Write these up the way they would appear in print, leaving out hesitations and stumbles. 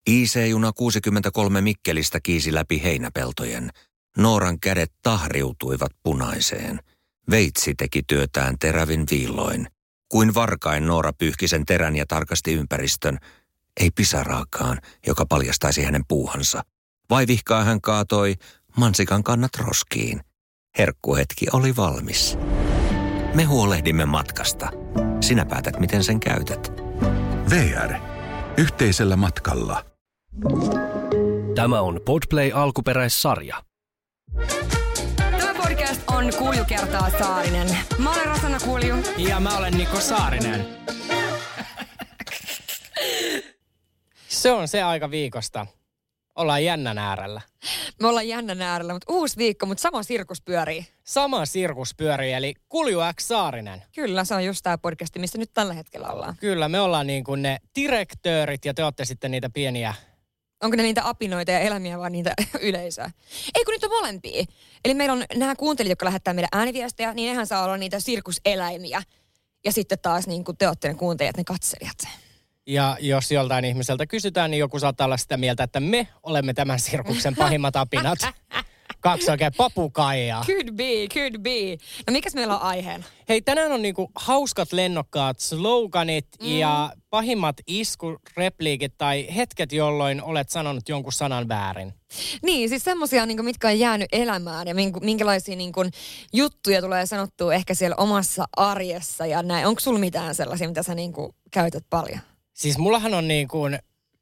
IC-juna 63 Mikkelistä kiisi läpi heinäpeltojen. Nooran kädet tahriutuivat punaiseen. Veitsi teki työtään terävin viilloin. Kuin varkain Noora pyyhki sen terän ja tarkasti ympäristön. Ei pisaraakaan, joka paljastaisi hänen puuhansa. Vaivihkaa hän kaatoi mansikan kannat roskiin. Herkkuhetki oli valmis. Me huolehdimme matkasta. Sinä päätät, miten sen käytät. VR. Yhteisellä matkalla. Tämä on Podplay alkuperäissarja. Tämä podcast on Kulju kertaa Saarinen. Mä olen Rosanna Kulju. Ja mä olen Niko Saarinen. Se on se aika viikosta. Ollaan jännän äärellä. Me ollaan jännän äärellä, mutta uusi viikko, mutta sama sirkus pyörii. Sama sirkus pyörii, eli Kulju X Saarinen. Kyllä, se on just tää podcasti, missä nyt tällä hetkellä ollaan. Kyllä, me ollaan niin kuin ne direktöörit ja te olette sitten niitä pieniä. Onko ne niitä apinoita ja eläimiä vai niitä yleisöä? Ei kun nyt on molempia. Eli meillä on nämä kuuntelijat, jotka lähettää meidän ääniviestejä, niin nehän saa olla niitä sirkuseläimiä. Ja sitten taas niin kuin te olette ne kuuntelijat, ne katselijat. Ja jos joltain ihmiseltä kysytään, niin joku saattaa olla sitä mieltä, että me olemme tämän sirkuksen pahimmat apinat. Kaksi oikein papukaijaa. Could be. No mikäs meillä on aiheena? Hei, tänään on niinku hauskat lennokkaat sloganit ja pahimmat iskurepliikit tai hetket, jolloin olet sanonut jonkun sanan väärin. Niin, siis semmosia, niin mitkä on jäänyt elämään ja minkälaisia niin kuin, juttuja tulee sanottua ehkä siellä omassa arjessa ja näin. Onko sulla mitään sellaisia, mitä sä niin kuin, käytät paljon? Siis mullahan on niin kuin,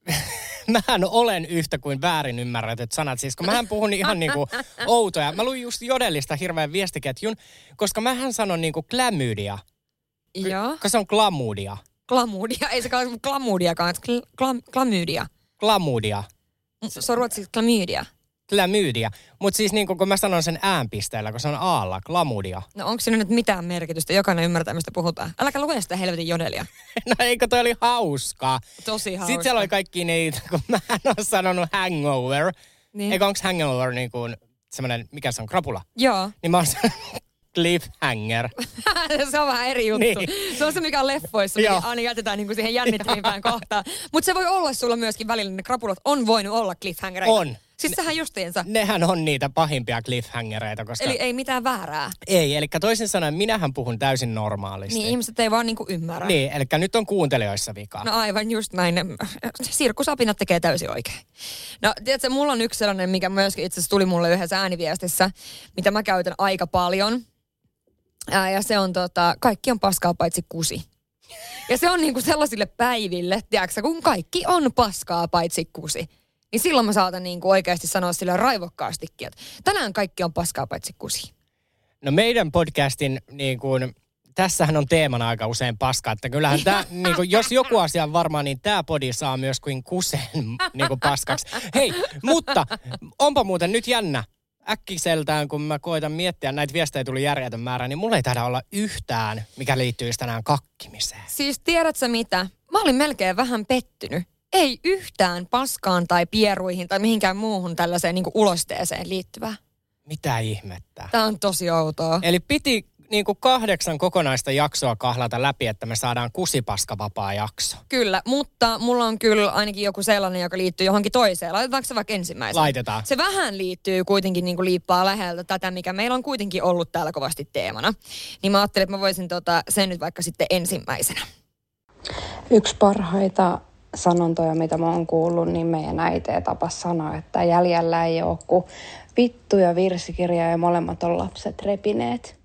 mähän olen yhtä kuin väärin ymmärretyt sanat. Siis kun mähän puhun ihan niin kuin outoja. Mä luin just Jodelista hirveän viestiketjun, koska mähän sanon niin kuin klamydia. Joo. Koska se on klamudia. Klamudia, ei se ole klamudiakaan, klamydia. Klamudia. Se on ruotsiksi klamydia. Klamydia. Mutta siis niin kun mä sanon sen äänpisteellä, kun se on aalla, klamudia. No onko siinä nyt mitään merkitystä? Jokainen ymmärtää, mistä puhutaan. Äläkä lue sitä helvetin Jodelia. No eikö toi oli hauskaa? Tosi hauskaa. Sitten siellä oli kaikki niitä, kun mä en ole sanonut hangover. Niin. Eikö onko hangover niin kuin semmoinen, mikä se on, krapula? Joo. Niin mä oon sanonut cliffhanger. Se on vähän eri juttu. Niin. Se on se, mikä on leffoissa, mikä aina jätetään niinku siihen jännittävimpään kohtaan. Mutta se voi olla sulla myöskin välillä, ne krapulat on voinut olla cliffhangereita. On. Siis sehän justiinsa. Nehän on niitä pahimpia cliffhangereita, koska... Eli ei mitään väärää. Ei, eli toisin sanoen minähän puhun täysin normaalisti. Niin, ihmiset ei vaan niinku ymmärrä. Niin, eli nyt on kuuntelijoissa vikaa. No aivan just näin. Sirkusapinat tekee täysin oikein. No, tiedätkö, mulla on yksi sellainen, mikä myöskin itse asiassa tuli mulle yhdessä ääniviestissä, mitä mä käytän aika paljon. Ja se on kaikki on paskaa paitsi kusi. Ja se on niinku sellaisille päiville, tiedätkö, kun kaikki on paskaa paitsi kusi. Niin silloin mä saatan niinku oikeasti sanoa sille raivokkaastikin, että tänään kaikki on paskaa paitsi kusi. No meidän podcastin niin kuin, tässähän on teemana aika usein paskaa, että kyllähän tämä, niin kuin, jos joku asia on varma, niin tämä podi saa myös kuin kuseen niin kuin paskaksi. Hei, mutta onpa muuten nyt jännä. Äkkiseltään, kun mä koitan miettiä, näitä viestejä tuli järjetön määrä, niin mulla ei taida olla yhtään, mikä liittyy tänään kakkimiseen. Siis tiedätkö mitä? Mä olin melkein vähän pettynyt. Ei yhtään paskaan tai pieruihin tai mihinkään muuhun tällaiseen niin kuin ulosteeseen liittyvää. Mitä ihmettä? Tää on tosi outoa. Eli piti niin kuin 8 kokonaista jaksoa kahlata läpi, että me saadaan kusipaskavapaa jakso. Kyllä, mutta mulla on kyllä ainakin joku sellainen, joka liittyy johonkin toiseen. Laitetaanko se vaikka ensimmäisenä? Laitetaan. Se vähän liittyy kuitenkin niin kuin liippaa läheltä tätä, mikä meillä on kuitenkin ollut täällä kovasti teemana. Niin mä ajattelin, että mä voisin sen nyt vaikka sitten ensimmäisenä. Yksi parhaita sanontoja, mitä mä oon kuullut, niin meidän äiti tapas sanoa, että jäljellä ei ole kuin vittu ja virsikirja ja molemmat on lapset repineet.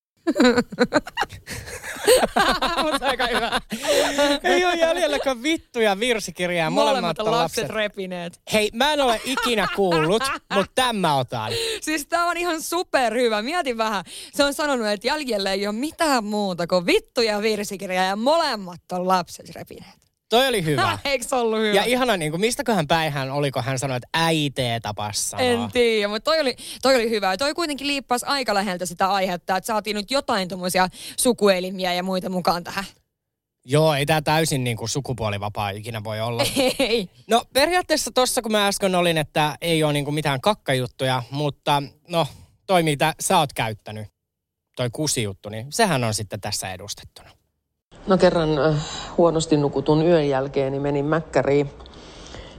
Mutta aika hyvä. Ei ole jäljelläkään vittu ja virsikirja ja molemmat on lapset repineet. Hei, mä en ole ikinä kuullut, mutta tämän mä otan. Siis tää on ihan superhyvä. Mietin vähän. Se on sanonut, että jäljellä ei ole mitään muuta kuin vittu ja virsikirja ja molemmat on lapset repineet. Toi oli hyvä. Eikö se ollut hyvä? Ja ihana, niin kuin, mistäköhän päin hän oliko, hän sanoi, että äitee tapas sanoa. En tiedä, mutta toi oli hyvä. Toi kuitenkin liippasi aika läheltä sitä aihetta, että saatiin nyt jotain tommosia sukuelimiä ja muita mukaan tähän. Joo, ei tää täysin niin kuin sukupuolivapaa ikinä voi olla. Ei. No periaatteessa tossa, kun mä äsken olin, että ei ole niin kuin mitään kakkajuttuja, mutta no, toi mitä sä oot käyttänyt, toi kusijuttu, niin sehän on sitten tässä edustettuna. No kerran huonosti nukutun yön jälkeen niin menin mäkkäriin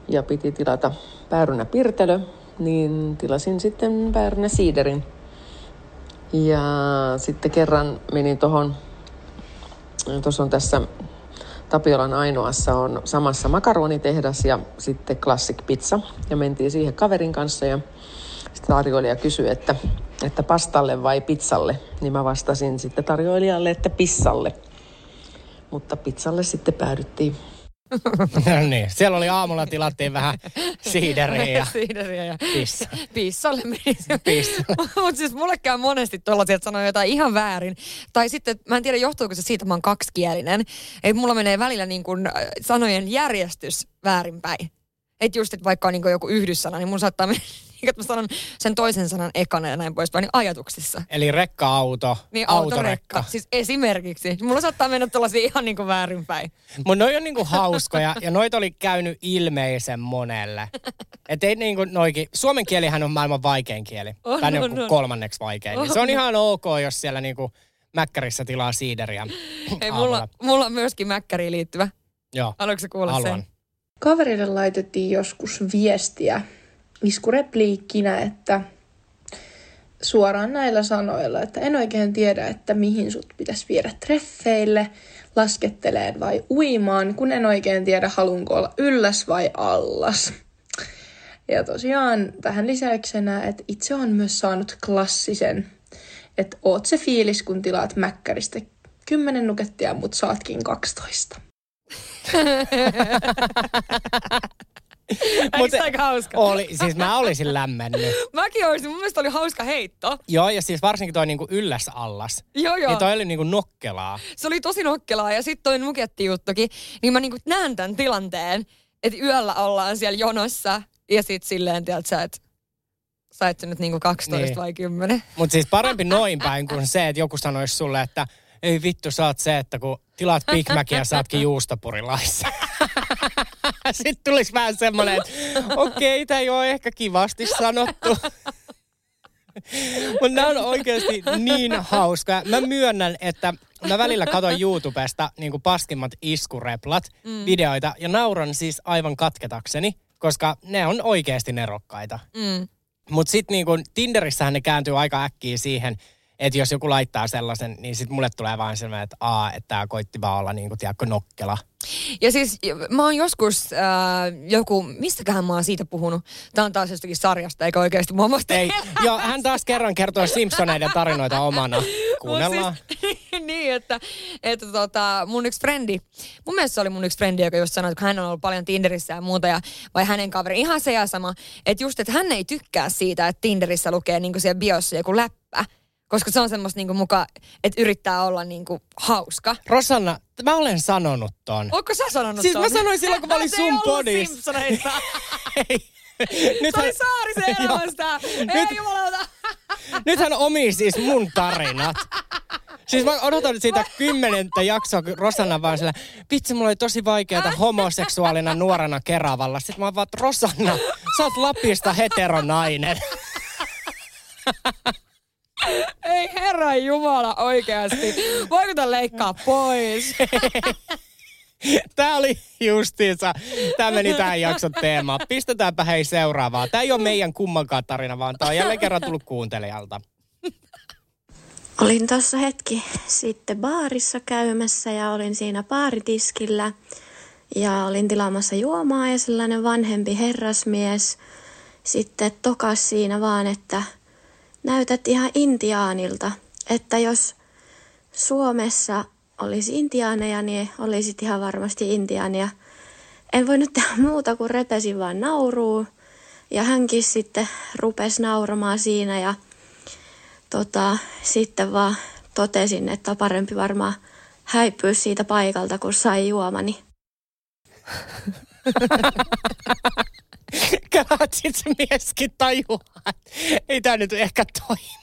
ja piti tilata päärynäpirtelö, niin tilasin sitten päärynäsiiderin. Ja sitten kerran menin tuossa on tässä Tapiolan Ainoassa on samassa makaronitehdas ja sitten Classic Pizza. Ja mentiin siihen kaverin kanssa ja sitten tarjoilija kysyi, että pastalle vai pizzalle. Niin mä vastasin sitten tarjoilijalle, että pissalle. Mutta pizzalle sitten päädyttiin. No niin, siellä oli aamulla tilattiin vähän siideriä ja pissa. Pissalle meni. Mutta siis mulle käy monesti tollaisia, että sanoo jotain ihan väärin. Tai sitten, mä en tiedä johtuuko se siitä, että mä oon kaksikielinen. Että mulla menee välillä niin kuin sanojen järjestys väärinpäin. Että just, että vaikka on niin kuin joku yhdyssana, niin mun saattaa mennä, että mä sanon sen toisen sanan ekana ja näin poispäin, niin ajatuksissa. Eli rekka-auto, niin, autorekka. Siis esimerkiksi. Mulla saattaa mennä tuollaisia ihan niin kuin väärinpäin. Mutta noi on niin kuin hauskoja ja noita oli käynyt ilmeisen monelle. Että ei niin kuin noikin, suomen kielihän on maailman vaikein kieli. Tai niin kuin kolmanneksi vaikein. Niin se on ihan ok, jos siellä niin kuin mäkkärissä tilaa siideriä. Ei, mulla on myöskin mäkkäriin liittyvä. Joo. Haluatko kuulla sen? Kaverille laitettiin joskus viestiä iskurepliikkinä, että suoraan näillä sanoilla, että en oikein tiedä, että mihin sut pitäisi viedä treffeille, lasketteleen vai uimaan, kun en oikein tiedä, halunko olla ylläs vai allas. Ja tosiaan tähän lisäyksenä, että itse on myös saanut klassisen, että oot se fiilis, kun tilaat mäkkäristä 10 nuggettia, mut saatkin 12. Eikö se aika hauska? Siis mä olisin lämmennyt. Mäkin olisin, mun mielestä oli hauska heitto. Joo, ja siis varsinkin toi niinku ylläs-allas. Joo. Niin toi oli niinku nokkelaa. Se oli tosi nokkelaa, ja sitten toi nuketti-juttukin. Niin mä niinku näen tämän tilanteen, että yöllä ollaan siellä jonossa, ja sit silleen, tiedätkö, että sait sä nyt niinku 12 niin. vai 10. Mut siis parempi noin päin kuin se, että joku sanoisi sulle, että ei vittu, sä oot se, että kun tilaat Big Macia, saatkin juustopurilaissa. Sitten tulisi vähän semmoinen, että okei, tää ei ole ehkä kivasti sanottu. Mutta nämä on oikeasti niin hauskoja. Mä myönnän, että mä välillä katson YouTubesta niin kuin paskimmat iskureplat videoita ja nauran siis aivan katketakseni, koska ne on oikeasti nerokkaita. Mutta sitten niin kuin Tinderissähän ne kääntyy aika äkkiä siihen, että jos joku laittaa sellaisen, niin sitten mulle tulee vaan sellainen, että että tää koitti vaan olla niinku, tiedätkö, nokkela. Ja siis mä oon joskus mistäköhän mä oon siitä puhunut? Tää on taas jostakin sarjasta, eikä oikeasti muomosta. Ei, joo, hän taas kerran kertoo Simpsoneiden tarinoita omana. Kuunnellaan. Siis, niin, että mun yksi frendi, mun mielestä se oli mun yksi frendi, joka just sanoi, että hän on ollut paljon Tinderissä ja muuta, vai hänen kaveri, ihan se ja sama, että just, että hän ei tykkää siitä, että Tinderissä lukee niinku siellä biossa joku läppä. Koska se on semmoista niinku mukaan, että yrittää olla niinku hauska. Rosanna, mä olen sanonut ton. Ootko sä sanonut siis ton? Siis mä sanoin silloin, kun mä olin sun podissa. Simpsoneista. Ei. Se oli Saarisen elämästä. Ei jumalauta. Nythän omii siis mun tarinat. Siis mä odotan siitä 10. jaksoa, kun Rosanna vaan sillä, vitsi, mulla oli tosi vaikeata homoseksuaalina nuorena Keravalla. Sitten mä vaan, Rosanna, sä oot Lapista heteronainen. Ei herran jumala oikeasti. Voiko tän leikkaa pois? Tää oli justiinsa. Tää meni tähän jakson teemaan. Pistetäänpä hei seuraavaa. Tää ei ole meidän kummankaan tarina, vaan tää on jälleen kerran tullut kuuntelijalta. Olin tuossa hetki sitten baarissa käymässä ja olin siinä baaritiskillä. Ja olin tilaamassa juomaa ja sellainen vanhempi herrasmies sitten tokas siinä vaan, että näytät ihan intiaanilta, että jos Suomessa olisi intiaaneja, niin olisit ihan varmasti intiaania. En voinut tehdä muuta kuin repesin vaan nauruun. Ja hänkin sitten rupesi nauramaan siinä ja sitten vaan totesin, että on parempi varmaan häipyä siitä paikalta, kun sai juomani. Kelaat sit se mieskin tajuaa, ei tää nyt ehkä toimi.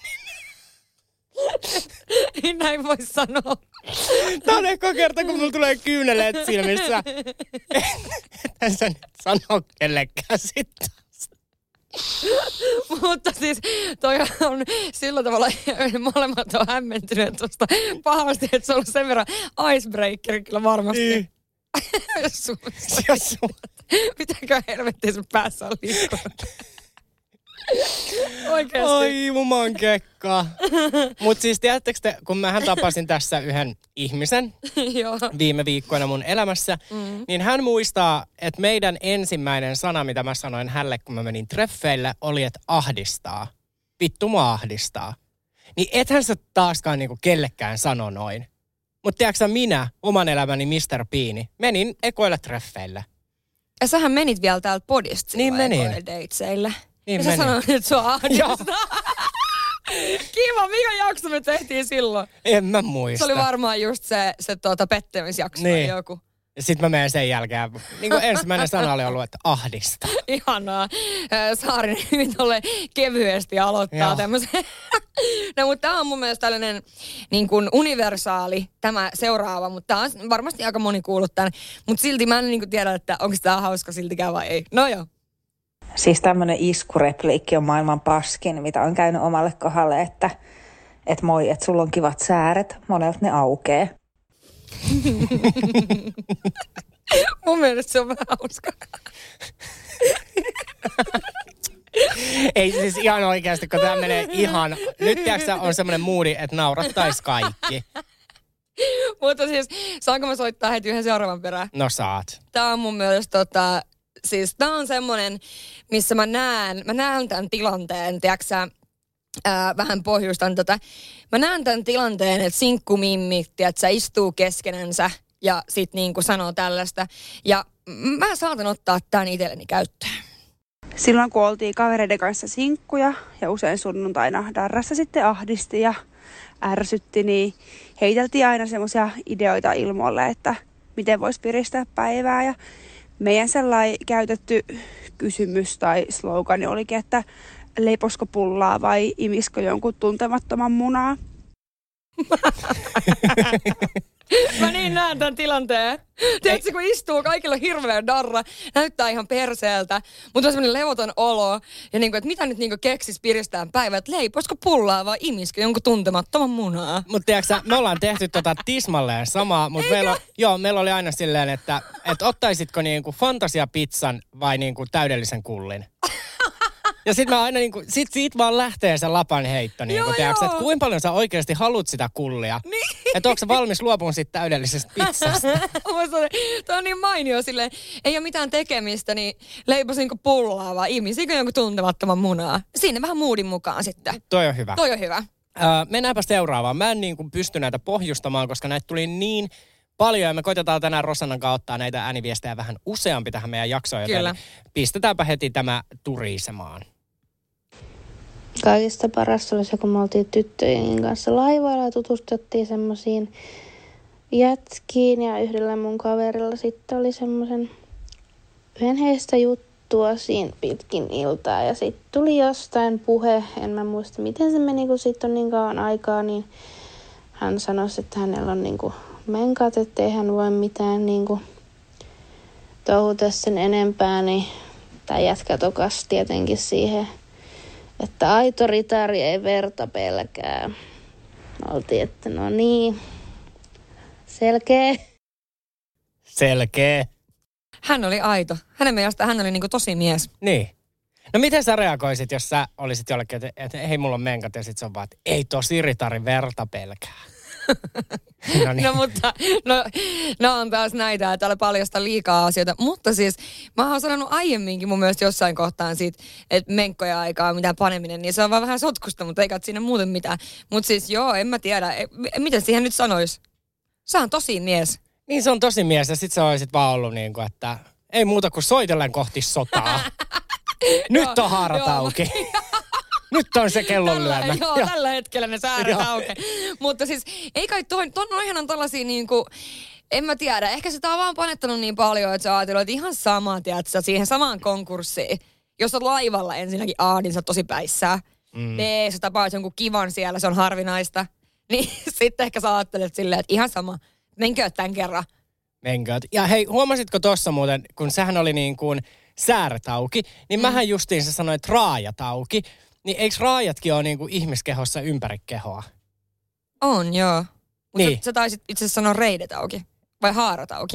Näin voi sanoa. Tää on ehkä kerta, kun mulla tulee kyyneleet silmissä. En sä nyt sano kellekään sitten. Mutta siis toi on sillä tavalla, molemmat on hämmentyneet tuosta pahasti, että se on ollut sen verran icebreaker kyllä varmasti. Mitäkö helvettiä sun päässä on liikkunut? Oikeesti. Oi, muman kekka. Mut siis tiedättekö te, kun mähän tapasin tässä yhden ihmisen viime viikkoina mun elämässä, niin hän muistaa, että meidän ensimmäinen sana, mitä mä sanoin hänelle, kun mä menin treffeille, oli, että ahdistaa. Vittu mua ahdistaa. Niin ethän sä taaskaan niinku kellekään sano noin. Mutta tiedätkö minä, oman elämäni Mr. Beani, menin ekoille treffeille. Ja sähän menit vielä täältä podista. Niin menin. Dateseille. Niin ja sä sanoit, että sua ahdistaa. Kiva, mikä jakso me tehtiin silloin? En mä muista. Se oli varmaan just se pettämisjakso niin. joku. Ja sit mä menen sen jälkeen. Niin kuin ensimmäinen sana oli ollut, että ahdista. Ihanaa. Saarinen hyvin kevyesti aloittaa tämmöisen. No, mutta tää on mun mielestä tällainen niin kuin universaali, tämä seuraava, mutta tää on varmasti aika moni kuullut tämän. Mutta silti mä en niin kuin tiedä, että onko tää hauska siltikään vai ei. No joo. Siis tämmönen iskurepliikki on maailman paskin, mitä on käynyt omalle kohdalle, että moi, että sulla on kivat sääret, monelta ne aukee. Mun mielestä se on vähän hauska. Ei siis ihan oikeasti, kun tää menee ihan... Nyt tiiäksä, on semmoinen moodi, että naurattais kaikki. Mutta siis, saanko mä soittaa heti yhden seuraavan perään? No saat. Tää on mun mielestä siis tää on semmonen, missä mä näen tämän tilanteen, tiiäksä, vähän pohjustan tätä. Mä näen tämän tilanteen, että sinkkumimmi, tiiäksä, istuu keskenänsä ja sit niinku sanoo tällaista. Ja mä saatan ottaa tän itselleni käyttöön. Silloin kun oltiin kavereiden kanssa sinkkuja ja usein sunnuntaina darrassa sitten ahdisti ja ärsytti, niin heiteltiin aina semmoisia ideoita ilmoille, että miten voisi piristää päivää. Ja meidän sellainen käytetty kysymys tai slogani olikin, että leiposko pullaa vai imiskö jonkun tuntemattoman munaa. Mä niin näen tämän tilanteen. Tiedätkö, kun istuu, kaikilla on hirveä darra, näyttää ihan perseeltä, mutta on semmoinen levoton olo. Ja niinku, että mitä nyt niinku keksis piristää päivää, että leiposko pullaa vai imiskö jonkun tuntemattoman munaa. Mutta tiedätkö, me ollaan tehty tismalleen samaa, mutta meillä oli aina silleen, että ottaisitko niinku fantasiapizzan vai niinku täydellisen kullin. Ja sit mä aina niinku, siitä vaan lähtee se lapan heitto niinku, tiedätkö, että kuinka paljon sä oikeasti haluat sitä kullia. Niin. Että onko sä valmis luopumaan siitä täydellisestä pizzasta? Toi on niin mainio silleen, ei ole mitään tekemistä, niin leiposinko pullaa vai imisikö jonkun tuntemattoman munaa. Siinä vähän moodin mukaan sitten. Toi on hyvä. Toi on hyvä. Mennäänpä seuraavaan. Mä en niinku pysty näitä pohjustamaan, koska näitä tuli niin paljon ja me koitetaan tänään Rosannan kanssa ottaa näitä ääniviestejä vähän useampi tähän meidän jaksoon. Kyllä. Pistetäänpä heti tämä turisemaan. Kaikista parasta oli se, kun me oltiin tyttöjen kanssa laivailla ja tutustuttiin semmoisiin jätkiin. Ja yhdellä mun kaverilla sitten oli semmoisen yhden heistä juttua siinä pitkin iltaa. Ja sitten tuli jostain puhe, en mä muista miten se meni, kun siitä on niin kauan aikaa. Niin hän sanoi, että hänellä on niinku menkat, ettei hän voi mitään niinku touhuta sen enempää. Niin tämä jätkä tokas tietenkin siihen, että aito ritari ei verta pelkää. Oltiin, että no niin, selkeä. Hän oli aito. Hänen mielestään hän oli niinku tosi mies. Niin. No miten sä reagoisit, jos sä olisit jollekin, että hei mulla on menkat ja sit se on vaan, että ei tosi ritari verta pelkää. No niin. No mutta, no on taas näitä, että täällä paljasta liikaa asioita. Mutta siis, mä oon sanonut aiemminkin mun mielestä jossain kohtaan siitä, että menkkoja aikaa mitään paneminen, niin se on vaan vähän sotkusta, mutta eikä siinä muuten mitään. Mutta siis joo, en mä tiedä, miten siihen nyt sanois? Se on tosi mies. Niin se on tosi mies ja sit se olisit vaan ollut niin kuin, että ei muuta kuin soitellen kohti sotaa. Nyt on haarat auki. Nyt on se kellonlyömä. Tällä hetkellä ne säädät auki. Mutta siis, ei kai ton on tällaisia niinku, en mä tiedä, ehkä sitä on vaan panettanut niin paljon, että sä ajatellut, että ihan sama, tiedätkö, siihen samaan konkurssiin. Jos oot laivalla ensinnäkin niin sä oot tosi päissään. Sä tapaat jonkun kivan siellä, se on harvinaista. Niin sitten ehkä sä ajattelet silleen, että ihan sama, menkööt tämän kerran. Menkööt. Ja hei, huomasitko tossa muuten, kun sehän oli niin kuin sääret auki, niin mähän justiin sä sanoit raajat auki. Niin eikö raajatkin ole niinku ihmiskehossa ympäri kehoa? On, joo. Mutta niin. sä taisit itse asiassa sanoa reidet auki. Vai haarat auki?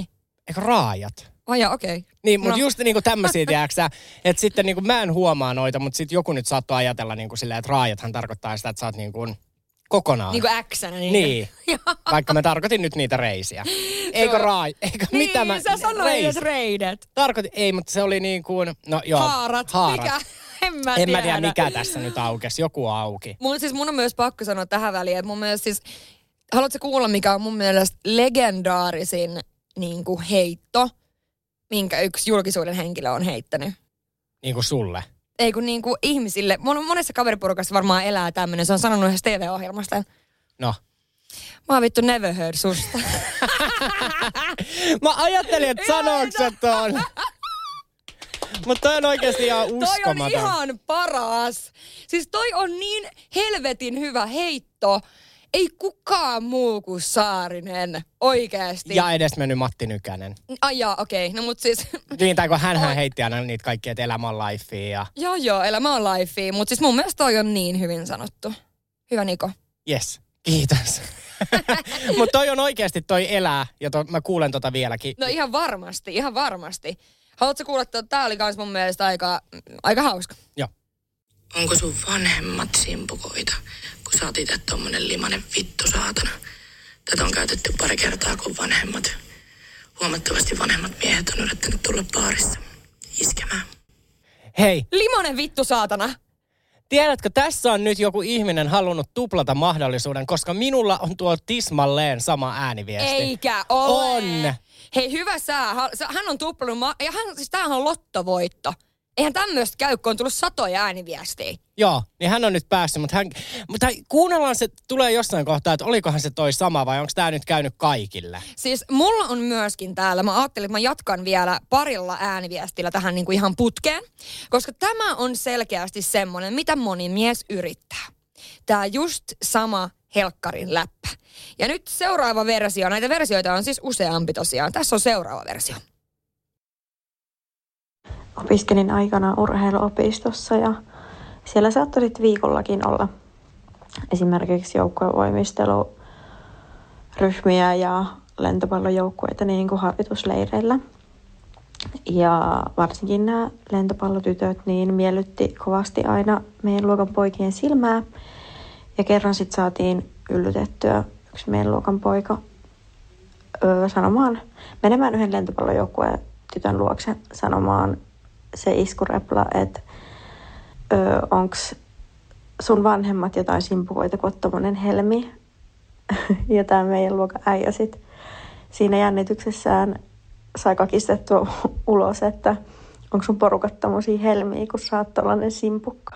Eikö raajat? Okei. Okay. Niin, mutta just niinku tämmöisiä, tiedäksä, että sitten niinku mä en huomaa noita, mutta sitten joku nyt saattoi ajatella niinku silleen, että raajathan tarkoittaa sitä, että sä oot niinku kokonaan. Niinku X-nä. Niin. Vaikka mä tarkoitin nyt niitä reisiä. Eikö eikö niin, mitä mä... sä sanoit reidet. Tarkoitin, ei, mutta se oli niin kuin, no joo. Haarat. Mikä? En mä tiedä, mikä tässä nyt aukesi. Joku auki. Mun on myös pakko sanoa tähän väliin, että mun mielestä siis, haluatko kuulla, mikä on mun mielestä legendaarisin niin kuin heitto, minkä yksi julkisuuden henkilö on heittänyt? Niin kuin sulle? Ei kun niin kuin ihmisille. Monessa kaveriporukassa varmaan elää tämmöinen. Se on sanonut yhdessä TV-ohjelmasta. No. Mä oon vittu never heard susta. Mä ajattelin, että sanoks sä ton. Mutta toi on oikeasti ihan uskomaton. Toi on ihan paras. Siis toi on niin helvetin hyvä heitto. Ei kukaan muu kuin Saarinen. Oikeesti. Ja edes mennyt Matti Nykänen. Ai jaa, okei. Okay. No mut siis... Niin, tai kun hänhän heitti aina niitä kaikkia, että elämä on lifea ja... Joo, elämä on lifea. Mut siis mun mielestä toi on niin hyvin sanottu. Hyvä Niko. Yes, kiitos. Mut toi on oikeasti toi elää ja mä kuulen tota vieläkin. No ihan varmasti. Haluatko kuulla, että tää oli kans mun mielestä aika hauska. Joo. Onko sun vanhemmat simpukoita, kun sä oot itse tommonen limanen vittu saatana? Tätä on käytetty pari kertaa, kun huomattavasti vanhemmat miehet on yrittänyt tulla baarissa iskemään. Hei. Limanen vittu saatana. Tiedätkö, tässä on nyt joku ihminen halunnut tuplata mahdollisuuden, koska minulla on tuo tismalleen sama ääniviesti. Eikä ole. On. Hei, hyvä hän on tuplannut, siis tämähän on lottovoitto. Eihän tämmöistä käy, kun on tullut satoja ääniviestiä. Joo, niin hän on nyt päässyt, mutta kuunnellaan se, tulee jossain kohtaa, että olikohan se toi sama vai onko tämä nyt käynyt kaikille? Siis mulla on myöskin täällä, mä ajattelin, että mä jatkan vielä parilla ääniviestillä tähän niin kuin ihan putkeen, koska tämä on selkeästi semmoinen, mitä moni mies yrittää. Tää just sama helkkarin läppä. Ja nyt seuraava versio, näitä versioita on siis useampi tosiaan. Tässä on seuraava versio. Opiskelin aikana urheiluopistossa ja siellä saattoi viikollakin olla esimerkiksi joukkuevoimisteluryhmiä ja lentopallojoukkueita niin kuin harjoitusleireillä. Ja varsinkin nämä lentopallotytöt niin miellytti kovasti aina meidän luokan poikien silmää. Ja kerran sitten saatiin yllytettyä yksi meidän luokan poika menemään yhden lentopallojoukkueen tytön luokse sanomaan se iskurepla, että onks sun vanhemmat jotain simpukoita, kun oot tommonen helmi. Ja tää meidän luokan äijä sit siinä jännityksessään sai kakistettua ulos, että onko sun porukat tommosia helmiä, kun sä oot tollanen simpukka.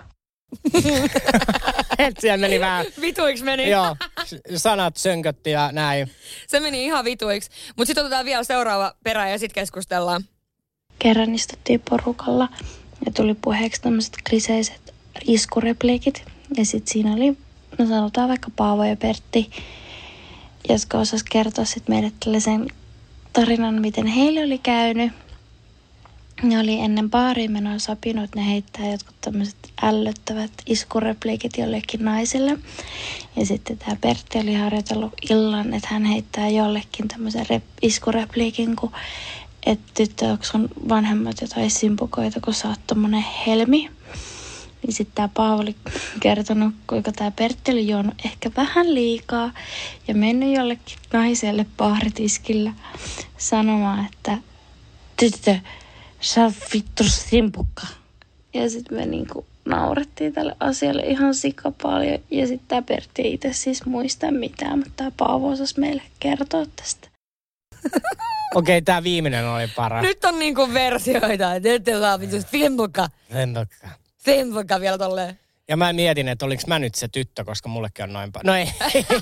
Et siellä meni vähän... Vituiksi meni. Joo, sanat sönkötti ja näin. Se meni ihan vituiksi. Mutta sitten otetaan vielä seuraava perä ja sitten keskustellaan. Kerran istuttiin porukalla ja tuli puheeksi tämmöiset kliseiset iskurepliikit. Ja sitten siinä oli, no sanotaan vaikka Paavo ja Pertti, jotka osas kertoa sitten meille tällaisen tarinan, miten heille oli käynyt. Ne oli ennen baariin menoa sopinut, että ne heittää jotkut tämmöiset ällöttävät iskurepliikit jollekin naiselle. Ja sitten tämä Pertti oli harjoitellut illan, että hän heittää jollekin tämmöisen iskurepliikin, kun että tyttö, onko sun vanhemmat jotain simpukoita, kun sä oot tommonen helmi. Niin sitten tää Paavo oli kertonut, kuinka tää Pertti oli juonut ehkä vähän liikaa ja mennyt jollekin naiselle baaritiskillä sanomaan, että tyttö, sä oot vittu simpukka. Ja sitten me niinku naurettiin tälle asialle ihan sika paljon. Ja sitten tää Pertti ei itse siis muista mitään, mutta tää Paavo osasi meille kertoa tästä. Okei, tää viimeinen oli paras. Nyt on niinku versioita, että nyt saa vittu simpukka. Simpukka vielä tolleen. Ja mä mietin, että oliks mä nyt se tyttö, koska mullekin on noin No ei.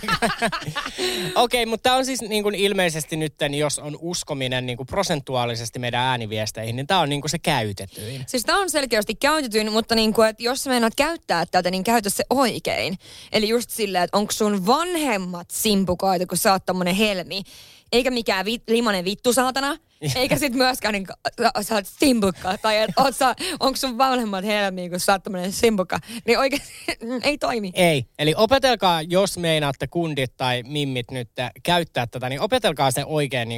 Okei, mutta tää on siis niin kuin ilmeisesti nyt, jos on uskominen niin kuin prosentuaalisesti meidän ääniviesteihin, niin tää on niin kuin se käytetyin. Siis tää on selkeästi käytetyin, mutta niin kuin, että jos sä meinaat käyttää tätä, niin käytä se oikein. Eli just silleen, että onko sun vanhemmat simpukoita, kun sä oot tommonen helmi. Eikä mikään limanen vittu saatana. Eikä sit myöskään niin, sä oot simpukka. Tai onko sun vanhemmat helmiä, kun sä oot tommonen simpukka. Niin oikein ei toimi. Ei. Eli opetelkaa, jos meinaatte kundit tai mimmit nyt käyttää tätä, niin opetelkaa se oikein niin kuin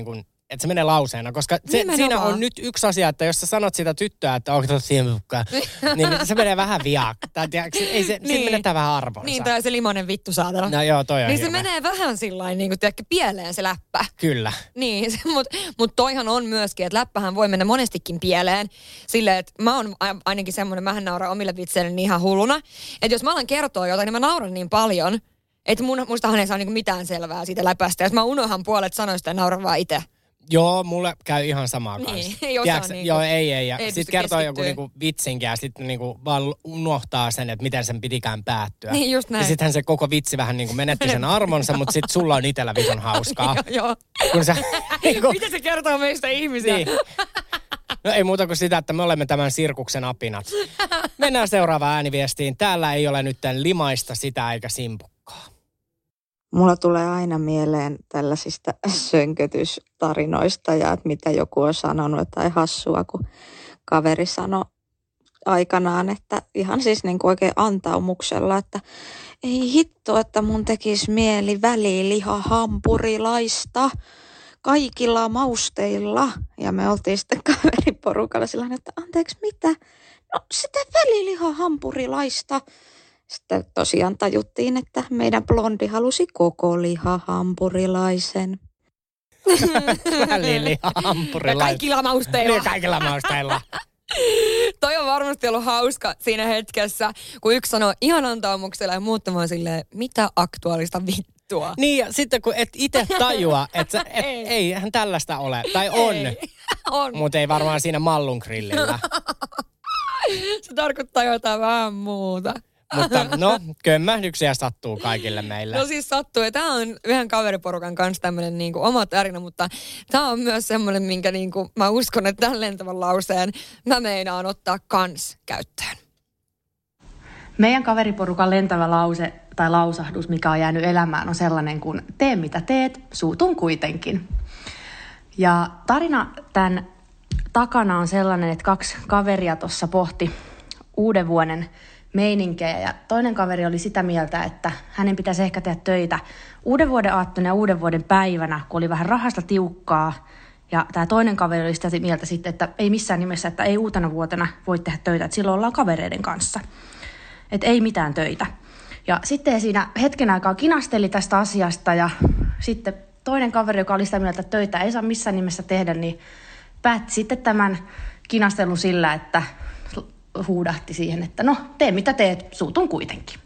että se menee lauseena, koska siinä on nyt yksi asia, että jos sä sanot sitä tyttöä, että onko tuossa siemukkaa, niin se menee vähän viaakka. Ei se, niin. Menetään vähän arvonsa. Niin, tai se limonen vittu saatana. No joo, toi on niin hirveä. Se menee vähän sillain, niin kuin pieleen se läppä. Kyllä. Niin, mutta toihan on myöskin, että läppähän voi mennä monestikin pieleen. Silleen, että mä oon ainakin semmoinen, mähän nauran omille vitseille ihan hulluna. Että jos mä alan kertoa jotain, niin mä nauran niin paljon, että mustahan ei saa niinku mitään selvää siitä läpästä. Jos mä unohan puolet sanoista ja nauran vaan itse. Joo, mulle käy ihan samaa kanssa. Niin, ei osaa niinku. Joo, ei. Ja sitten kertoo joku niinku vitsinkin ja sitten niinku vaan unohtaa sen, että miten sen pitikään päättyä. Niin, just näin. Ja sittenhän se koko vitsi vähän niinku menetti sen armonsa, mutta sitten sulla on itsellä vitun hauskaa. Joo. Kun sä, niinku, miten se kertoo meistä ihmisiä? Niin. No ei muuta kuin sitä, että me olemme tämän sirkuksen apinat. Mennään seuraavaan ääniviestiin. Täällä ei ole nyt limaista sitä eikä simpukkaa. Mulla tulee aina mieleen tällaisista sönkötystarinoista ja että mitä joku on sanonut tai hassua, kun kaveri sanoi aikanaan, että ihan siis niin kuin oikein antaumuksella, että ei hitto, että mun tekisi mieli välilihahampurilaista kaikilla mausteilla. Ja me oltiin sitten kaveriporukalla sillä että anteeksi mitä? No sitä välilihahampurilaista. Sitten tosiaan tajuttiin, että meidän blondi halusi koko lihahampurilaisen. Välilihahampurilaisen. Kaikilla mausteilla. Niin, kaikilla mausteilla. Toi on varmasti ollut hauska siinä hetkessä, kun yksi sanoo ihan antaumuksella ja muut vaan silleen, mitä aktuaalista vittua. Niin ja sitten kun et itse tajua, että eihän tällaista ole. Tai on. Mutta ei varmaan siinä mallun grillillä. Se tarkoittaa jotain vähän muuta. Mutta no, kömmähdyksiä sattuu kaikille meille. No siis sattuu. Ja tää on yhden kaveriporukan kanssa tämmönen niinku oma tarina, mutta tää on myös semmoinen, minkä niinku mä uskon, että tämän lentävän lauseen mä meinaan ottaa kans käyttöön. Meidän kaveriporukan lentävä lause tai lausahdus, mikä on jäänyt elämään, on sellainen kuin tee mitä teet, suutun kuitenkin. Ja tarina tämän takana on sellainen, että 2 kaveria tuossa pohti uuden vuoden meininkejä ja toinen kaveri oli sitä mieltä, että hänen pitäisi ehkä tehdä töitä uuden vuoden aattona ja uuden vuoden päivänä, kun oli vähän rahasta tiukkaa. Ja tämä toinen kaveri oli sitä mieltä sitten, että ei missään nimessä, että ei uutena vuotena voi tehdä töitä, että silloin ollaan kavereiden kanssa. Että ei mitään töitä. Ja sitten siinä hetken aikaa kinasteli tästä asiasta ja sitten toinen kaveri, joka oli sitä mieltä, että töitä ei saa missään nimessä tehdä, niin päätti sitten tämän kinastelun sillä, että huudahti siihen, että no tee mitä teet, suutun kuitenkin.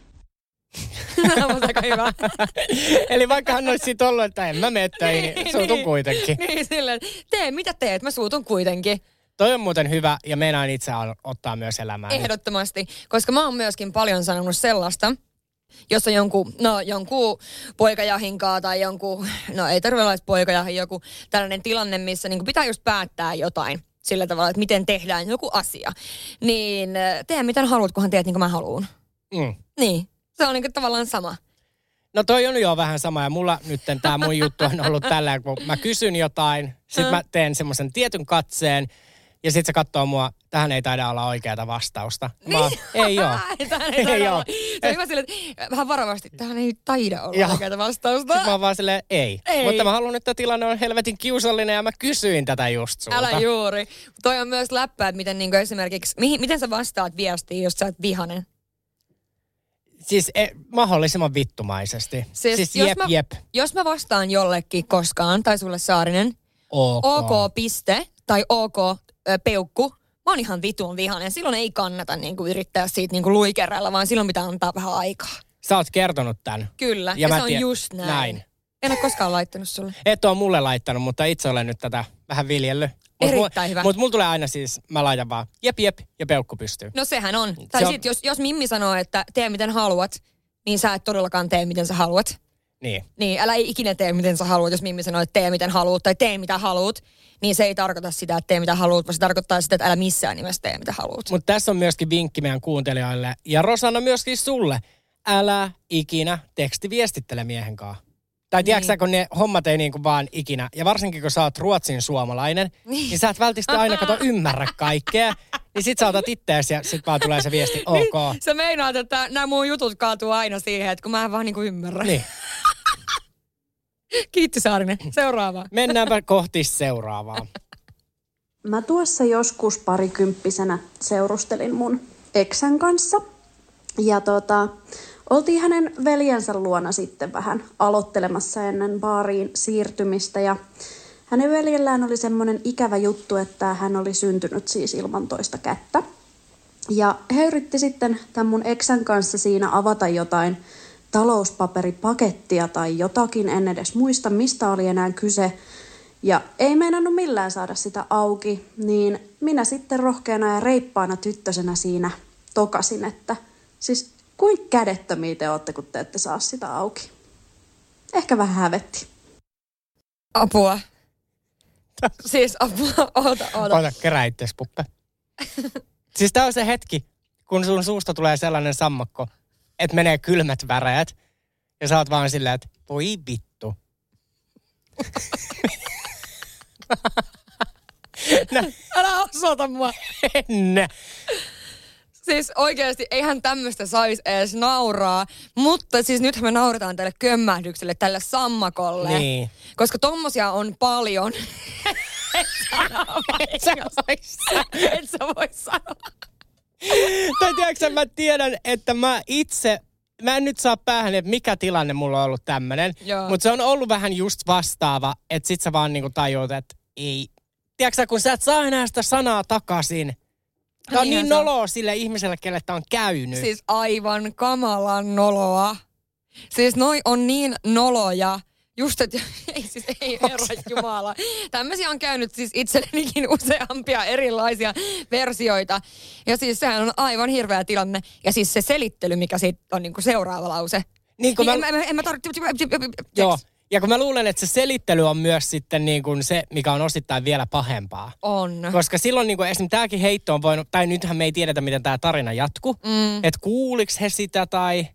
Aika hyvä. Eli vaikka hän olisi siitä ollut, että en mä mene töihin, suutun kuitenkin. Niin silleen, tee mitä teet, mä suutun kuitenkin. Toi on muuten hyvä ja meinaan itse ottaa myös elämään. Ehdottomasti, koska mä oon myöskin paljon sanonut sellaista, jos on jonkun poikajahinkaa tai jonkun, no ei tarvitse olla poikajahin, joku tällainen tilanne, missä niin pitää just päättää jotain sillä tavalla, että miten tehdään joku asia. Niin tee miten haluat, kunhan teet niin kuin mä haluun. Niin, se on niin kuin tavallaan sama. No toi on jo vähän sama ja mulla nyt tää mun juttu on ollut tällä, kun mä kysyn jotain, sit mä teen semmoisen tietyn katseen ja sit se katsoo mua, tähän ei taida olla oikeata vastausta. Ei oo. Ei oo. Se on hyvä silleen, että vähän varovasti, tähän ei taida olla oikeata vastausta. Sitten mä oon vaan silleen, ei. Mutta mä haluan, että tilanne on helvetin kiusallinen ja mä kysyin tätä just sulta. Älä juuri. Toi on myös läppä, että miten niinku esimerkiksi, miten sä vastaat viestiin, jos sä oot vihanen? Siis mahdollisimman vittumaisesti. Siis jos mä vastaan jollekin koskaan, tai sulle Saarinen, OK piste, tai OK peukku, mä oon ihan vitun vihanen. Silloin ei kannata niinku yrittää siitä niinku luikerella, vaan silloin pitää antaa vähän aikaa. Sä oot kertonut tän. Kyllä, ja se on just näin. En ole koskaan laittanut sulle. Et ole mulle laittanut, mutta itse olen nyt tätä vähän viljellyt. Erittäin hyvä. Mutta mulla tulee aina siis, mä laitan vaan jep ja peukku pystyy. No sehän on. Tai sit jos Mimmi sanoo, että tee miten haluat, niin sä et todellakaan tee miten sä haluat. Niin, älä ikinä tee miten sä haluat, jos Mimmi sanoo, että tee miten haluat tai tee mitä haluat. Niin se ei tarkoita sitä, että tee mitä haluat, vaan se tarkoittaa sitä, että älä missään nimessä tee mitä haluat. Mutta tässä on myöskin vinkki meidän kuuntelijoille ja Rosanna myöskin sulle. Älä ikinä tekstiviestittele miehen kanssa. Tai tiedätkö sä, kun ne hommat ei niinku vaan ikinä, ja varsinkin kun sä oot ruotsin suomalainen, niin sä et välttämättä aina ymmärrä kaikkea. Niin sit sä otat ittees ja sit vaan tulee se viesti, ok. Niin, sä meinaat, että nämä mun jutut kaatuu aina siihen, että kun mä en vaan niinku ymmärrä. Niin. Kiitti Saarinen. Seuraavaa. Mennäänpä kohti seuraavaa. Mä tuossa joskus parikymppisenä seurustelin mun eksän kanssa. Ja oltiin hänen veljensä luona sitten vähän aloittelemassa ennen baariin siirtymistä. Ja hänen veljellään oli semmoinen ikävä juttu, että hän oli syntynyt siis ilman toista kättä. Ja he yritti sitten tämän mun eksän kanssa siinä avata jotain talouspaperipakettia tai jotakin, en edes muista mistä oli enää kyse. Ja ei meinannut millään saada sitä auki, niin minä sitten rohkeana ja reippaana tyttösenä siinä tokasin, että siis kuinka kädettömiä te ootte, kun te ette saa sitä auki. Ehkä vähän hävetti. Apua. Siis apua, oota. Ota, kerää itses, Puppe. Siis tää on se hetki, kun sun suusta tulee sellainen sammakko, että menee kylmät väreät, ja sä oot vaan silleen, että voi vittu. Älä osoita mua. En. Siis oikeasti eihän tämmöistä saisi edes nauraa, mutta siis nythän me naurataan tälle kömmähdykselle, tälle sammakolle. Niin. Koska tommosia on paljon. Et sä voi sanoa. Tai tiedätkö, mä tiedän, että mä en nyt saa päähän, että mikä tilanne mulla on ollut tämmönen. Mutta se on ollut vähän just vastaava, että sit sä vaan niinku tajuut, että ei. Tiedätkö, kun sä et saa enää sitä sanaa takaisin. Tää on niin noloa sille ihmiselle, kelle tää on käynyt. Siis aivan kamalan noloa. Siis noi on niin noloja. Just, että ei herra jumala. Tämmöisiä on käynyt siis itsellenikin useampia erilaisia versioita. Ja siis sehän on aivan hirveä tilanne. Ja siis se selittely, mikä siitä on niinku seuraava lause. Niin kun Joo. Ja kun mä luulen, että se selittely on myös sitten niin kuin se, mikä on osittain vielä pahempaa. On. Koska silloin niin kuin esimerkiksi tämäkin heitto on voinut, tai nythän me ei tiedetä, miten tämä tarina jatkuu. Että kuuliks he sitä tai...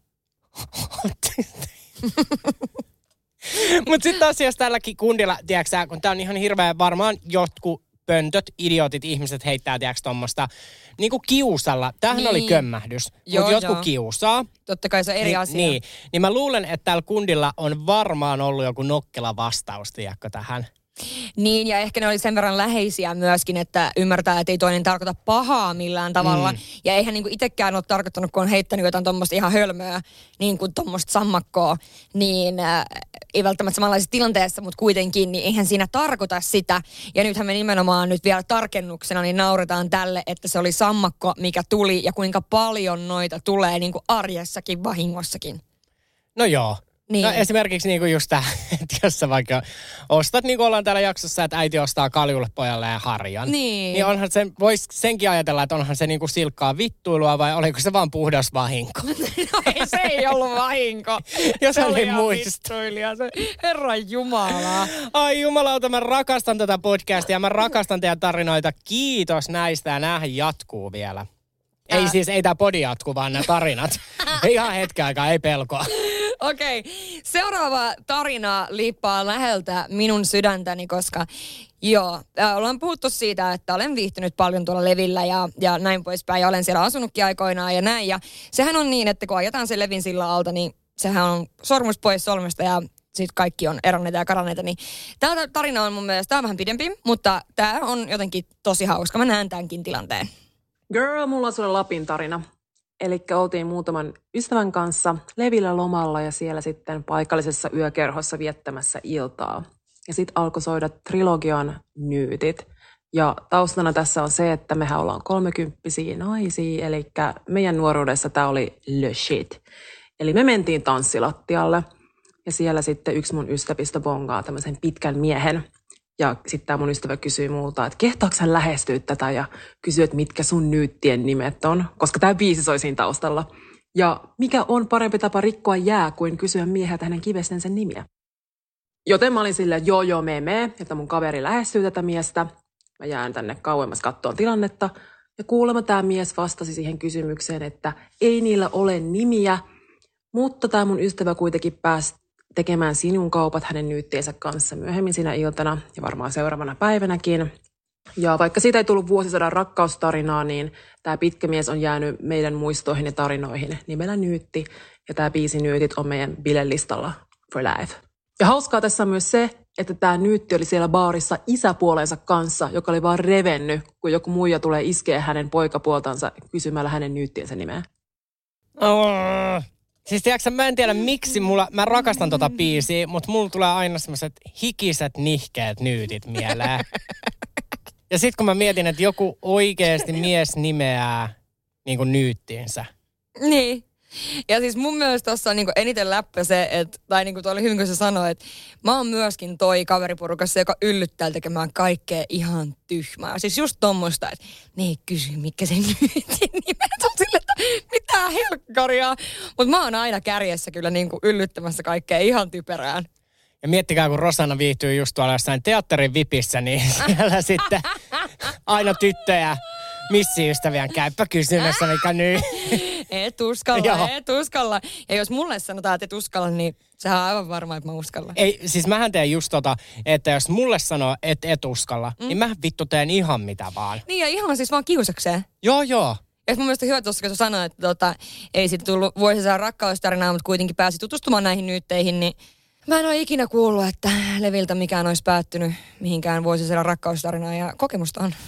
Mutta sitten taas jos tälläkin kundilla, tiedätkö kun tää on ihan hirveä, varmaan jotkut pöntöt, idiotit, ihmiset heittää, tiedätkö tommoista, niinku kiusalla. Tämähän oli kömmähdys, mutta jotkut kiusaa. Totta kai se on eri asia. Niin mä luulen, että täällä kundilla on varmaan ollut joku nokkela vastaus, tiedätkö, tähän. Niin, ja ehkä ne oli sen verran läheisiä myöskin, että ymmärtää, että ei toinen tarkoita pahaa millään tavalla. Ja eihän niinku itsekään ole tarkoittanut, kun on heittänyt jotain tuommoista ihan hölmöä, niin kuin tuommoista sammakkoa, niin ei välttämättä samanlaisessa tilanteessa, mutta kuitenkin, niin eihän siinä tarkoita sitä. Ja nythän me nimenomaan nyt vielä tarkennuksena, niin nauretaan tälle, että se oli sammakko, mikä tuli, ja kuinka paljon noita tulee niin kuin arjessakin, vahingossakin. No joo. Niin. No esimerkiksi niinku just tämä, että jos sä vaikka ostat, niin kuin ollaan täällä jaksossa, että äiti ostaa kaljulle pojalle ja harjan. Niin onhan sen, vois senkin ajatella, että onhan se niinku silkkaa vittuilua vai oliko se vaan puhdas vahinko? No se ei ollut vahinko. Jos se oli ihan muista. Herran jumala. Ai jumalauta, mä rakastan tätä podcastia, mä rakastan teidän tarinoita. Kiitos näistä ja näähän jatkuu vielä. Ei tää podi jatku, vaan nämä tarinat. Ihan hetken aikaa, ei pelkoa. Okei. Seuraava tarina liippaa läheltä minun sydäntäni, koska ollaan puhuttu siitä, että olen viihtynyt paljon tuolla Levillä ja näin poispäin. Ja olen siellä asunutkin aikoinaan ja näin. Ja sehän on niin, että kun ajetaan sen Levin sillan alta, niin sehän on sormus pois solmesta ja sitten kaikki on eronneita ja karanneita. Niin tämä tarina on mun mielestä, tämä on vähän pidempi, mutta tämä on jotenkin tosi hauska. Mä näen tämänkin tilanteen. Girl, mulla on sulle Lapin tarina. Elikkä oltiin muutaman ystävän kanssa Levillä lomalla ja siellä sitten paikallisessa yökerhossa viettämässä iltaa. Ja sitten alkoi soida Trilogian Nyytit. Ja taustana tässä on se, että mehän ollaan 30-vuotiaita naisia, eli meidän nuoruudessa tämä oli le shit. Eli me mentiin tanssilattialle ja siellä sitten yksi mun ystävistä bongaa tämmöisen pitkän miehen. Ja sitten tämä mun ystävä kysyi multa, että kehtaako hän lähestyä tätä ja kysyi, että mitkä sun nyyttien nimet on, koska tämä biisi soi siinä taustalla. Ja mikä on parempi tapa rikkoa jää kuin kysyä mieheltä hänen kivestensä nimiä. Joten mä olin silleen, että joo, mee, että mun kaveri lähestyy tätä miestä. Mä jään tänne kauemmas kattoon tilannetta. Ja kuulemma tämä mies vastasi siihen kysymykseen, että ei niillä ole nimiä, mutta tämä mun ystävä kuitenkin pääsi tekemään sinun kaupat hänen nyyttiensä kanssa myöhemmin siinä iltana ja varmaan seuraavana päivänäkin. Ja vaikka siitä ei tullut vuosisadan rakkaustarinaa, niin tämä pitkä mies on jäänyt meidän muistoihin ja tarinoihin nimellä Nyytti. Ja tämä biisi Nyytit on meidän bilelistalla for life. Ja hauskaa tässä on myös se, että tämä nyytti oli siellä baarissa isäpuolensa kanssa, joka oli vaan revennyt, kun joku muija tulee iskeä hänen poikapuoltansa kysymällä hänen nyyttiensä nimeä. Siis tiedätkö, mä en tiedä miksi mä rakastan tota biisiä, mutta mulla tulee aina semmoiset hikiset, nihkeät nyytit mieleen. Ja sit kun mä mietin, että joku oikeasti mies nimeää niinku nyyttiinsä. Niin. Ja siis mun mielestä tossa on niinku eniten läppä se, että, tai niinku toi oli hyvin, kun se sanoi, että mä oon myöskin toi kaveriporukassa, joka yllyttää tekemään kaikkea ihan tyhmää. Siis just tommoista, että ne ei kysy, mikä se nyytin nimet on sille, että mitä helkkaria. Mutta mä oon aina kärjessä kyllä niinku yllyttämässä kaikkea ihan typerään. Ja miettikää, kun Rosanna viihtyy just tuolla jossain teatterin vipissä, niin siellä sitten aina tyttöjä missiystäviään käypä kysymässä, mikä nyt. Et uskalla. Ja jos mulle sanotaan, että et uskalla, niin sehän on aivan varma, että mä uskallan. Ei, siis mähän teen just että jos mulle sanoo, että et uskalla, niin mä vittu teen ihan mitä vaan. Niin ja ihan siis vaan kiusakseen. Joo. Ja mun mielestä hyvä tuossa, kun sä sanoit, että ei siitä tullut vuosisadan rakkaustarinaa, mutta kuitenkin pääsi tutustumaan näihin nyytteihin, niin mä en ole ikinä kuullut, että Leviltä mikään olisi päättynyt mihinkään vuosisadan rakkaustarinaan ja kokemusta on.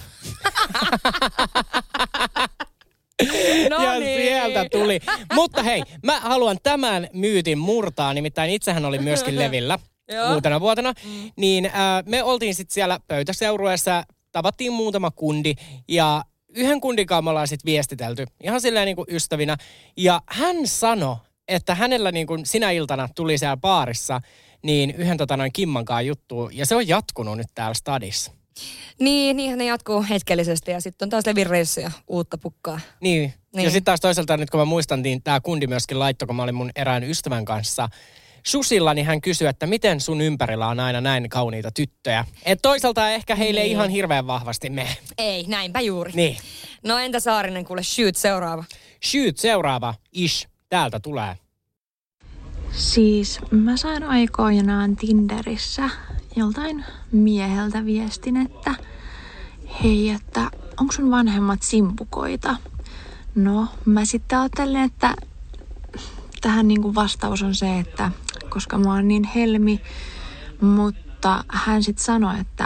No ja niin. Sieltä tuli. Mutta hei, mä haluan tämän myytin murtaa, nimittäin itsehän oli myöskin Levillä uutena vuotena. Niin me oltiin sitten siellä pöytäseurueessa, tavattiin muutama kundi ja yhden kundikaan me ollaan sitten viestitelty ihan silleen niin kuin ystävinä. Ja hän sanoi, että hänellä niin kuin sinä iltana tuli siellä baarissa niin yhden kimmankaan juttuun ja se on jatkunut nyt täällä stadissa. Niinhän ne jatkuu hetkellisesti ja sitten on taas Levin reissu ja uutta pukkaa. Niin. Ja sitten taas toisaalta nyt kun mä muistan, niin tämä kundi myöskin laittoi, kun mä olin mun erään ystävän kanssa susilla, niin hän kysyi, että miten sun ympärillä on aina näin kauniita tyttöjä. Et toisaalta ehkä heille ei ihan hirveän vahvasti mene. Ei, näinpä juuri. Niin. No entä Saarinen, kuule, shoot seuraava. Shoot seuraava, täältä tulee. Siis mä sain aikoinaan Tinderissä joltain mieheltä viestin, että hei, että onko sun vanhemmat simpukoita? No, mä sitten ajattelin, että tähän niinku vastaus on se, että koska mä oon niin helmi, mutta hän sitten sanoi, että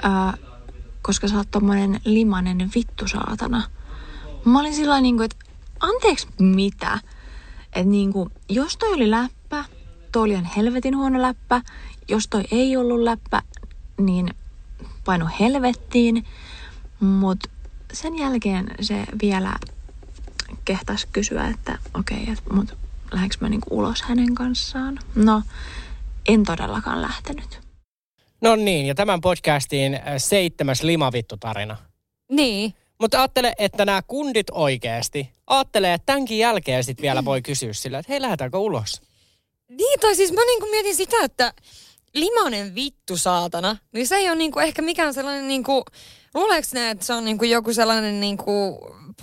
koska sä oot tommonen limanen vittusaatana. Mä olin sillä niinku, että anteeksi mitä? Että niinku, jos toi oli läppä, toi oli ihan helvetin huono läppä. Jos toi ei ollut läppä, niin painu helvettiin. Mut sen jälkeen se vielä kehtasi kysyä, että okei, mut lähdekö mä niinku ulos hänen kanssaan? No, en todellakaan lähtenyt. No niin, ja tämän podcastin 7. limavittu-tarina. Niin. Mutta ajattele, että nämä kundit oikeasti ajattelee, että tämänkin jälkeen sitten vielä voi kysyä sillä, että hei, lähdetäänkö ulos? Niin, tai siis mä niinku mietin sitä, että limanen vittu saatana, niin se ei ole niinku ehkä mikään sellainen niinku, luuleeko ne, että se on niinku joku sellainen niinku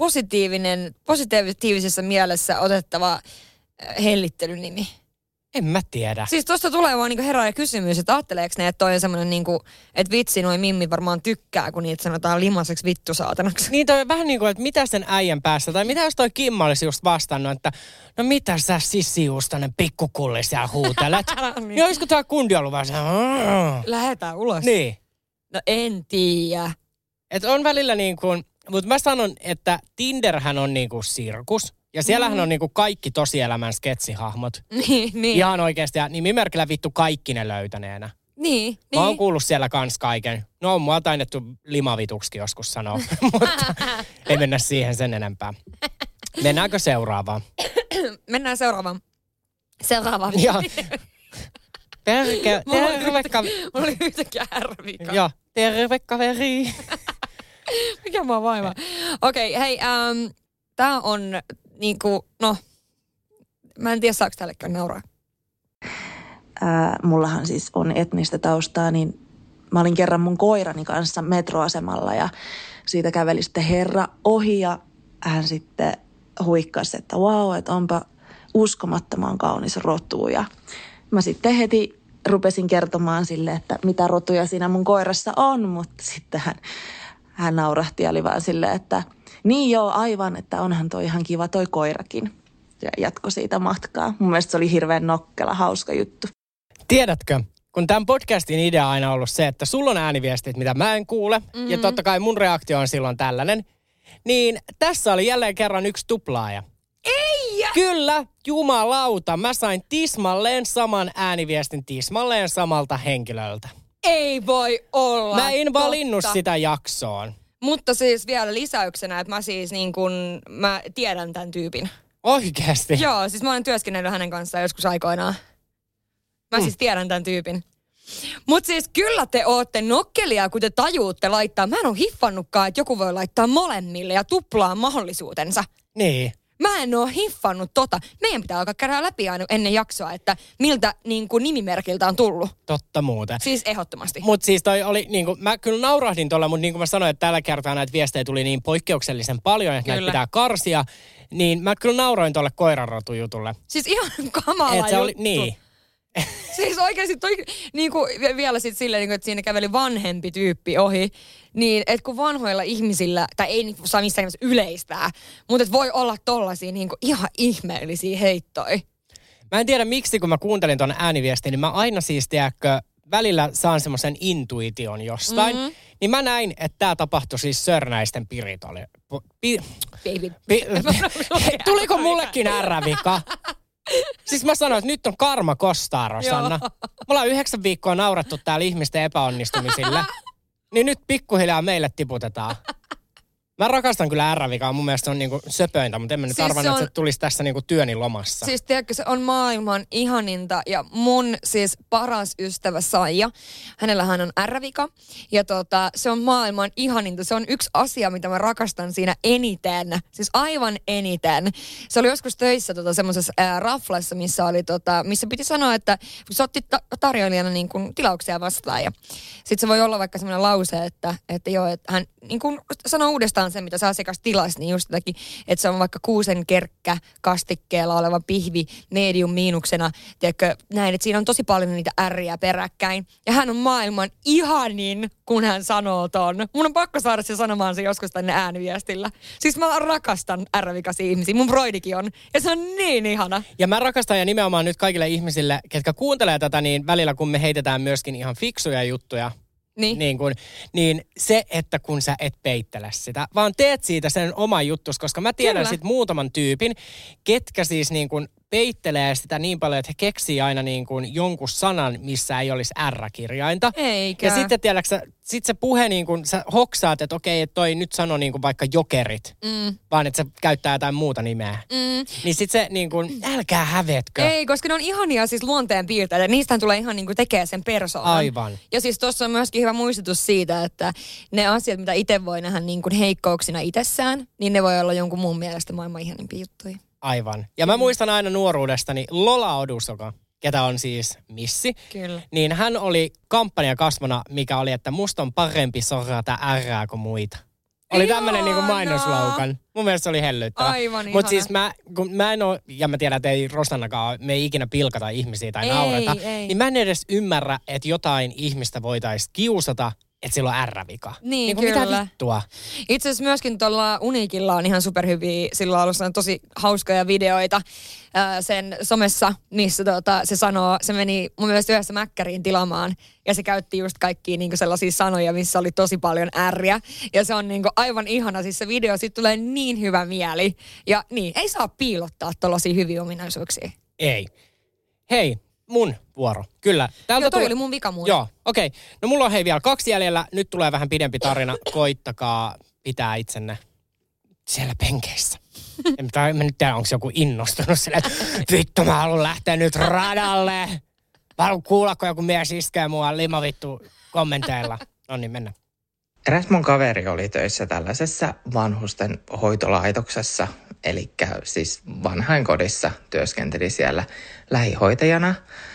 positiivisessa mielessä otettava hellittelynimi? En mä tiedä. Siis tosta tulee vaan niinku herää kysymys, että ajatteleeko ne, että toi on semmoinen niinku, että vitsi, noi mimmi varmaan tykkää, kun niitä sanotaan limaseksi vittusaatanaksi. Niin toi vähän niin kuin, että mitä sen äijän päässä, tai mitä jos toi Kimma olisi just vastannut, että no mitä sä sissiustainen pikkukulli siellä huutelet? niin olisiko tää kundi ollut vaan se? Lähetään ulos. Niin. No en tiedä. Että on välillä niin kuin, mutta mä sanon, että Tinderhän on niin kuin sirkus. Ja siellähän on niinku kaikki tosielämän sketsihahmot. Niin. Ihan oikeasti. Ja nimimerkillä vittu kaikki ne löytäneenä. Niin. Mä oon kuullut siellä kans kaiken. No on mua tainettu limavituksikin joskus sanoa. Mutta ei mennä siihen sen enempää. Mennäänkö seuraavaan? Mennään seuraavaan. Seuraavaan. Joo. Terve Mulla oli yhtäkkiä R-vika. Joo. Terve kaveri. Mikä mua vaivaa? Okei, hei. Tää on niinku, no, mä en tiedä saako tällekään nauraa. Mullahan siis on etnistä taustaa, niin mä olin kerran mun koirani kanssa metroasemalla ja siitä käveli sitten herra ohi ja hän sitten huikkasi, että vau, että onpa uskomattoman kaunis rotu. Ja mä sitten heti rupesin kertomaan sille, että mitä rotuja siinä mun koirassa on, mutta sitten hän naurahti ja oli vaan silleen, että niin joo, aivan, että onhan toi ihan kiva toi koirakin. Ja jatko siitä matkaa. Mun mielestä se oli hirveän nokkela, hauska juttu. Tiedätkö, kun tämän podcastin idea on aina ollut se, että sulla on ääniviestit, mitä mä en kuule, ja totta kai mun reaktio on silloin tällainen, niin tässä oli jälleen kerran yksi tuplaaja. Ei! Kyllä, jumalauta, mä sain tismalleen saman ääniviestin tismalleen samalta henkilöltä. Ei voi olla. Mä en valinnut sitä jaksoon. Mutta siis vielä lisäyksenä, että mä siis niin kun, mä tiedän tämän tyypin. Oikeasti? Joo, siis mä olen työskennellyt hänen kanssaan joskus aikoinaan. Mä siis tiedän tämän tyypin. Mut siis kyllä te ootte nokkelia, kun te tajuutte laittaa. Mä en oo hiffannutkaan, että joku voi laittaa molemmille ja tuplaa mahdollisuutensa. Niin. Mä en oo hiffannut tota. Meidän pitää alkaa käydä läpi aina ennen jaksoa, että miltä niin kuin nimimerkiltä on tullut. Totta muuten. Siis ehdottomasti. Mutta siis toi oli, niin kuin, mä kyllä naurahdin tuolla, mutta niin kuin mä sanoin, että tällä kertaa näitä viestejä tuli niin poikkeuksellisen paljon, että näitä pitää karsia. Niin mä kyllä nauroin tuolle koiranrotujutulle. Siis ihan kamala juttu. juttu. Oli, niin. Siis oikeasti toi, niin kuin vielä sitten silleen, niin kuin, että siinä käveli vanhempi tyyppi ohi, niin että kun vanhoilla ihmisillä, tai ei niin saa missään nimessä yleistää, mutta että voi olla tollaisia niin kuin ihan ihmeellisiä heittoja. Mä en tiedä miksi, kun mä kuuntelin tuon ääniviestin, niin mä aina siis, tiedätkö, välillä saan semmoisen intuition jostain. Niin mä näin, että tää tapahtui siis Sörnäisten Piritolle. Tuliko mullekin ärrävika? Siis mä sanoin, että nyt on karma kostaa, Rosanna. Me ollaan 9 viikkoa naurattu täällä ihmisten epäonnistumisille. Niin nyt pikkuhiljaa meille tiputetaan. Mä rakastan kyllä ärrävikaa. Mun mielestä se on niinku söpöintä, mutta en mä nyt siis arvannut, että se tulisi tässä niinku työni lomassa. Siis tiedätkö, se on maailman ihaninta ja mun siis paras ystävä Saija, hänellähän on ärrävika. Ja se on maailman ihaninta. Se on yksi asia, mitä mä rakastan siinä eniten. Siis aivan eniten. Se oli joskus töissä semmoisessa raflassa, missä oli missä piti sanoa, että se otti tarjoilijana niin kuin tilauksia vastaan. Ja sit se voi olla vaikka semmoinen lause, että joo, että hän niin kuin sanoo uudestaan sen, mitä se asiakas tilasi, niin just jotakin, että se on vaikka kuusenkerkkä kastikkeella oleva pihvi medium miinuksena, tiedätkö, näin, että siinä on tosi paljon niitä ärriä peräkkäin. Ja hän on maailman ihanin, kun hän sanoo ton. Mun on pakko saada se sanomaan se joskus tänne ääniviestillä. Siis mä rakastan ärrävikaisia ihmisiä, mun broidikin on, ja se on niin ihana. Ja mä rakastan ja nimenomaan nyt kaikille ihmisille, ketkä kuuntelee tätä, niin välillä kun me heitetään myöskin ihan fiksuja juttuja, niin se, että kun sä et peittele sitä, vaan teet siitä sen oman juttus, koska mä tiedän sit muutaman tyypin, ketkä siis niin kuin peittelee sitä niin paljon, että he keksii aina niin kuin jonkun sanan, missä ei olisi R-kirjainta. Eikä. Ja sitten tiedätkö, sit se puhe niin kuin sä hoksaat, että okei, että toi nyt sanoo niin kuin vaikka jokerit, vaan että se käyttää jotain muuta nimeä. Niin sit se niin kuin, älkää hävetkö. Ei, koska ne on ihania siis luonteenpiirteitä ja niistähän tulee ihan niin kuin tekee sen persoonan. Aivan. Ja siis tuossa on myöskin hyvä muistutus siitä, että ne asiat, mitä itse voi nähdä niin kuin heikkouksina itsessään, niin ne voi olla jonkun muun mielestä maailman ihanimpia juttuja. Aivan. Ja mä muistan aina nuoruudestani Lola Odusoka, ketä on siis missi. Kyllä. Niin hän oli kampanjakasvona, mikä oli, että musta on parempi sorrata ärää kuin muita. Oli tämmönen niinku mainosloukan. Mun mielestä se oli hellyttävä. Aivan ihana. Mutta siis mä en oo, ja mä tiedän, että ei Rosannakaan, me ei ikinä pilkata ihmisiä tai naurata. Niin mä en edes ymmärrä, että jotain ihmistä voitaisiin kiusata, että sillä on ärrävika. Niin kyllä. Mitä vittua? Itse asiassa myöskin tuolla Uniikilla on ihan superhyviä, sillä on ollut tosi hauskoja videoita sen somessa, missä se sanoo, se meni mun mielestä yhdessä Mäkkäriin tilaamaan ja se käytti just kaikkia niinku sellaisia sanoja, missä oli tosi paljon ärriä. Ja se on niinku aivan ihana, siis se video, siitä tulee niin hyvä mieli. Ja niin, ei saa piilottaa tollaisia hyviä ominaisuuksia. Ei. Hei. Mun vuoro. Kyllä. Joo, toi oli mun vika muuten. Joo, okei. No mulla on vielä 2 jäljellä. Nyt tulee vähän pidempi tarina. Koittakaa pitää itsenne siellä penkeissä. En nyt tiedä, onko joku innostunut silleen, että vittu mä haluan lähteä nyt radalle. Mä haluan kuulla, kun joku mies iskee mua limavittu kommenteilla. No niin, mennään. Eräs mun kaveri oli töissä tällaisessa vanhusten hoitolaitoksessa, eli siis vanhainkodissa työskenteli siellä lähihoitajana.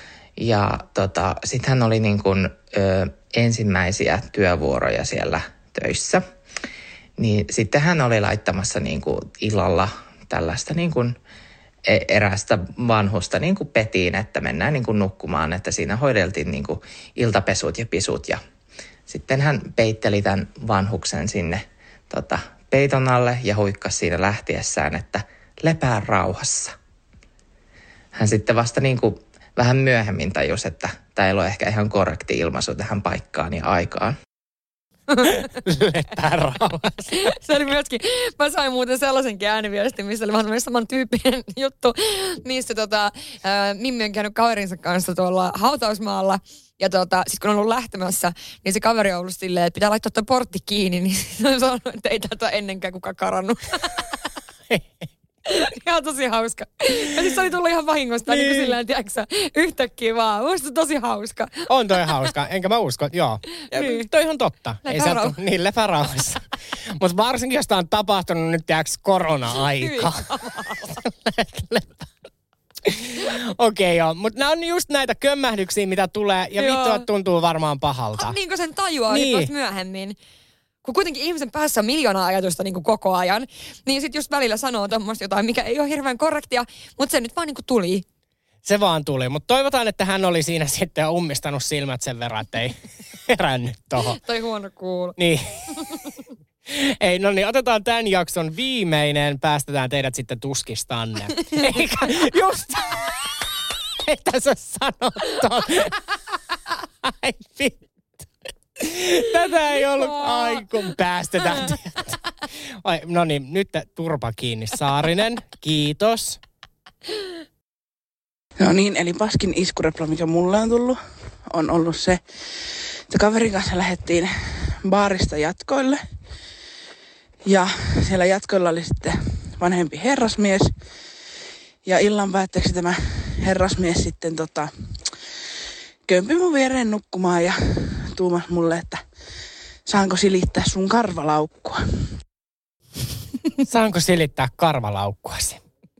Ja sitten hän oli niin kuin, ensimmäisiä työvuoroja siellä töissä. Niin sitten hän oli laittamassa niin kuin illalla tällaista niin kuin erästä vanhusta niin kuin petiin, että mennään niin kuin nukkumaan, että siinä hoideltiin niin kuin iltapesut ja pisut ja sitten hän peitteli tämän vanhuksen sinne peiton alle ja huikkasi siinä lähtiessään, että lepää rauhassa. Hän sitten vasta niin kuin vähän myöhemmin tajus, että tämä ei ole ehkä ihan korrekti ilmaisu tähän paikkaan ja aikaan. Lepää rauhassa. Se oli myöskin, mä sain muuten sellaisenkin ääniviestin, missä oli vähän samantyyppinen juttu, missä Mimmi on käynyt kaverinsa kanssa tuolla hautausmaalla. Ja sit kun on ollut lähtemässä, niin se kaveri on ollut silleen, että pitää laittaa tuo portti kiinni, niin se on sanonut, että ei tätä ennenkään kukaan karannut. Ihan tosi hauska. Ja siis se oli tullut ihan vahingosta, niin kuin silleen, tiedätkö yhtäkkiä vaan. Musta tosi hauska. On toi hauska, enkä mä usko, joo. Niin. Toi ihan totta. Niin, lepärauhassa. Mutta varsinkin, jos tää on tapahtunut nyt, tiedätkö, korona-aika. Okei, joo. Mutta nämä on just näitä kömmähdyksiä, mitä tulee, ja vittua tuntuu varmaan pahalta. Niin kuin sen tajuaa niin myöhemmin. Kun kuitenkin ihmisen päässä on miljoonaa ajatusta niin kuin koko ajan, niin sitten just välillä sanoo tommoista jotain, mikä ei ole hirveän korrektia, mutta se nyt vaan niin kuin tuli. Se vaan tuli, mutta toivotaan, että hän oli siinä sitten ummistanut silmät sen verran, että ei herännyt tohon. Toi huono kuulo. Niin. Ei, no niin, otetaan tämän jakson viimeinen, päästetään teidät sitten tuskistanne. Eikä, just, että sä sanot ton. Ai vittu. Tätä ei ollut, ai kun päästetään. No niin, nyt turpa kiinni, Saarinen. Kiitos. No niin, eli paskin iskurepla, mikä mulle on tullut, on ollut se, että kaverin kanssa lähdettiin baarista jatkoille. Ja siellä jatkoilla oli sitten vanhempi herrasmies. Ja illan päätteeksi tämä herrasmies sitten kömpi mun viereen nukkumaan ja tuumas mulle, että saanko silittää sun karvalaukkua. Saanko silittää karvalaukkuasi?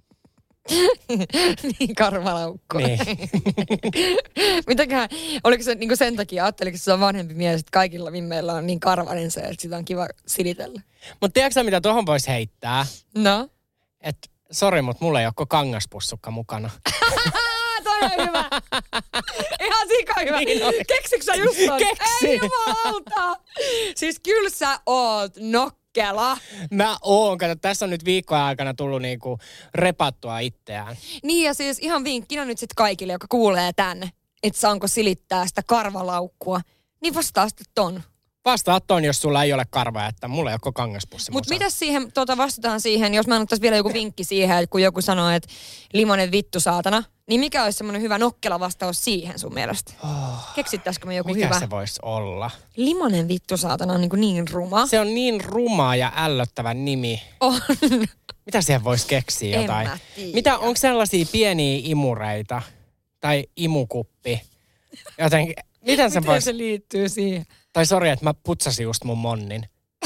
Niin, karvalaukkua. Niin. Mitäköhän, oliko se niin sen takia, ajatteliko se on vanhempi mies, että kaikilla mimmeillä on niin karvainen se, että sitä on kiva silitellä? Mutta tiedätkö sä, mitä tohon voisi heittää? No? Että sori, mutta mulla ei ole kangaspussukka mukana. Toi on hyvä. Ihan sika hyvä. Niin keksitkö sä just ton? Keksin. Ei jumalauta. Siis kyllä sä oot nokkela. Mä oon. Kato, tässä on nyt viikkojen aikana tullut niinku repattua itseään. Niin ja siis ihan vinkkinä nyt sit kaikille, joka kuulee tänne, että saanko silittää sitä karvalaukkua, niin vastaa sitten ton. Vastaa ton, jos sulla ei ole karvaa, että mulla ei ole kangaspussi. Mutta mitä siihen, vastataan siihen, jos mä annettaisiin vielä joku vinkki siihen, että kun joku sanoo, että limonen vittu saatana, niin mikä olisi semmoinen hyvä nokkela vastaus siihen sun mielestä? Keksittäisikö me joku mikä hyvä? Se voisi olla? Limonen vittu saatana on niin ruma. Se on niin ruma ja ällöttävä nimi. On. Mitä siihen voisi keksiä jotain? En mä tiedä. Onko sellaisia pieniä imureita? Tai imukuppi? Jotenkin, miten se liittyy siihen? Tai sori, että mä putsasin just mun monnin.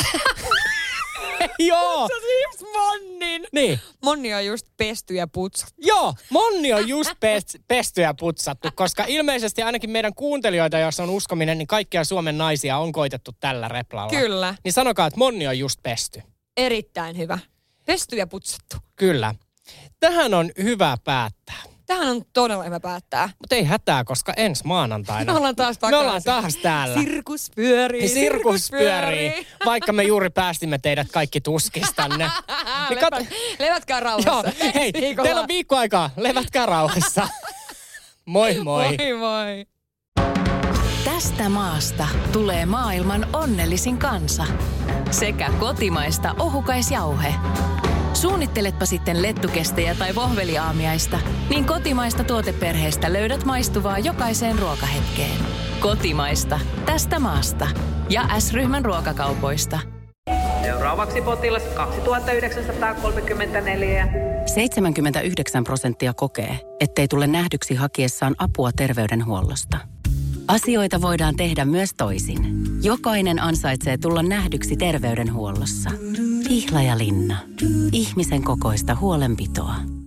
Joo! Putsasin just monnin! Niin. Monni on just pesty ja putsattu. Joo, monni on just pesty ja putsattu, koska ilmeisesti ainakin meidän kuuntelijoita, jos on uskominen, niin kaikkia Suomen naisia on koitettu tällä replalla. Kyllä. Niin sanokaa, että monni on just pesty. Erittäin hyvä. Pesty ja putsattu. Kyllä. Tähän on hyvä päättää. Tähän on todella hyvä päättää. Mutta ei hätää, koska ensi maanantaina. Me ollaan taas takaisin. Me ollaan taas täällä. Sirkus pyörii. Sirkus pyörii. Vaikka me juuri päästimme teidät kaikki tuskistanne. Niin levätkää rauhassa. Joo, hei, teillä on viikko aikaa. Levätkää rauhassa. Moi moi. Moi moi. Tästä maasta tulee maailman onnellisin kansa. Sekä kotimaista ohukaisjauhe. Suunnitteletpa sitten lettukestejä tai vohveliaamiaista, niin kotimaista tuoteperheestä löydät maistuvaa jokaiseen ruokahetkeen. Kotimaista, tästä maasta. Ja S-ryhmän ruokakaupoista. Seuraavaksi potilas 2934. 79% kokee, ettei tule nähdyksi hakiessaan apua terveydenhuollosta. Asioita voidaan tehdä myös toisin. Jokainen ansaitsee tulla nähdyksi terveydenhuollossa. Pihlajalinna. Ihmisen kokoista huolenpitoa.